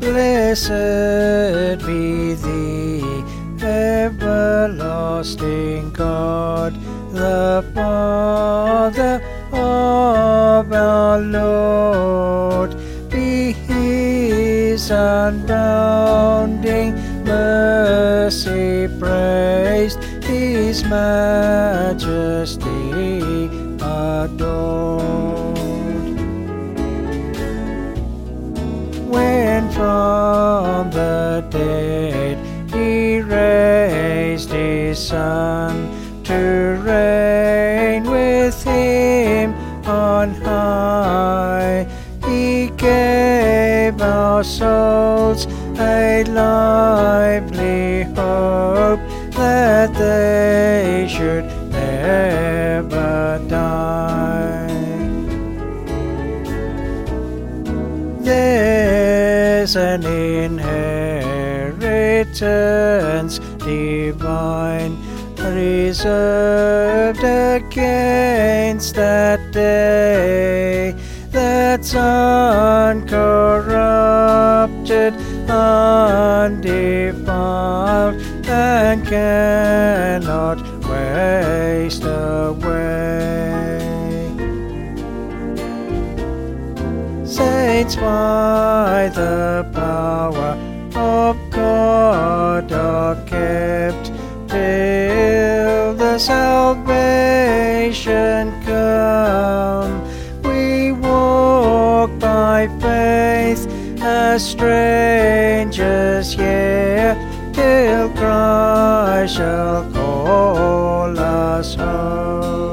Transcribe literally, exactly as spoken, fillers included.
Blessed be the everlasting God, the Father of our Lord. Be His unbounding mercy praised, His majesty adored. When from the dead He raised His Son to reign with Him on high, He gave our souls a lively hope that they should never die. There's an inheritance divine reserved against that day, that's uncorrupted, undefiled, and cannot waste away. Saints by the power of God are kept till the salvation come. We walk by faith as strangers here, till Christ shall call us home.